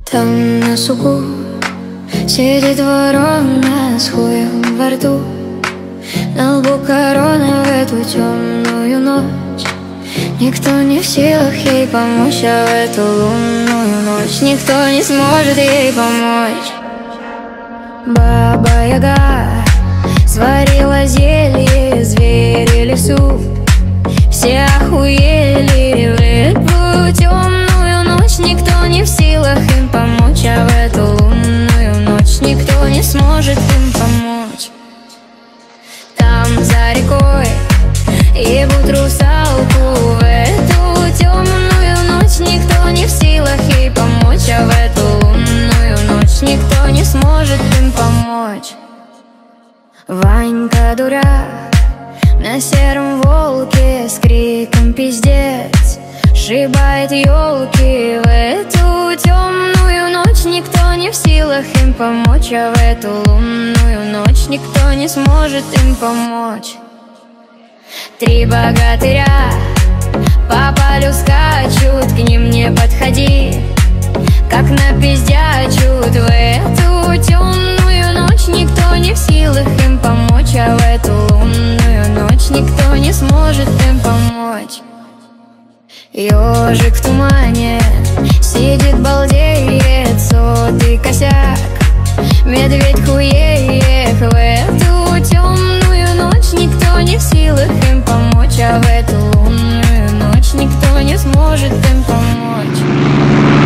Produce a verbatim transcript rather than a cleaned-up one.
Там на суку сидит ворона с хуем во рту, на лбу корона в эту темную ночь. Никто не в силах ей помочь, а в эту лунную ночь никто не сможет ей помочь. Баба-яга сварила зелье, звери лесу, все охуели в эту темную ночь. Никто не в силах им помочь, а в эту лунную ночь никто не сможет им помочь. Там за рекой ебут русалку, в эту темную ночь никто не в силах ей помочь, а в эту лунную ночь никто не сможет им помочь. Ванька дурак на сером волке с криком пиздец сшибает елки, в эту темную ночь никто не в силах им помочь, а в эту лунную ночь никто не сможет им помочь. Три богатыря по полю скачут, к ним не подходи, как напиздячут. В эту темную ночь никто не в силах им помочь, а в эту лунную ночь никто не сможет им помочь. Ёжик в тумане сидит, балдеет, сотый косяк, медведь хуеет. В эту темную ночь никто не в силах им помочь, а в эту лунную ночь никто не сможет им помочь.